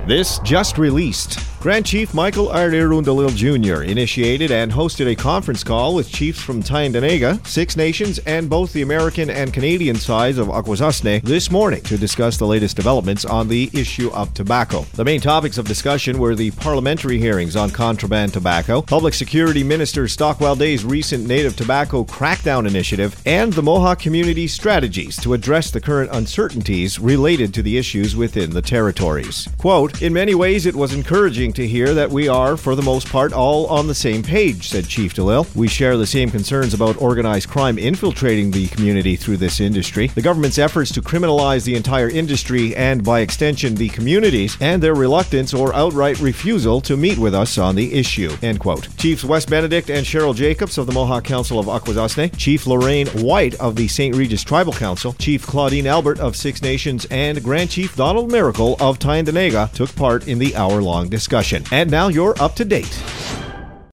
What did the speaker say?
This just released. Grand Chief Michael Arderundalil Jr. initiated and hosted a conference call with chiefs from Tyendinaga, Six Nations, and both the American and Canadian sides of Akwesasne this morning to discuss the latest developments on the issue of tobacco. The main topics of discussion were the parliamentary hearings on contraband tobacco, Public Security Minister Stockwell Day's recent native tobacco crackdown initiative, and the Mohawk community's strategies to address the current uncertainties related to the issues within the territories. Quote, "In many ways it was encouraging to hear that we are, for the most part, all on the same page," said Chief DeLille. "We share the same concerns about organized crime infiltrating the community through this industry, the government's efforts to criminalize the entire industry and, by extension, the communities, and their reluctance or outright refusal to meet with us on the issue." End quote. Chiefs Wes Benedict and Cheryl Jacobs of the Mohawk Council of Akwesasne, Chief Lorraine White of the St. Regis Tribal Council, Chief Claudine Albert of Six Nations, and Grand Chief Donald Miracle of Tyendinaga took part in the hour-long discussion. And now you're up to date.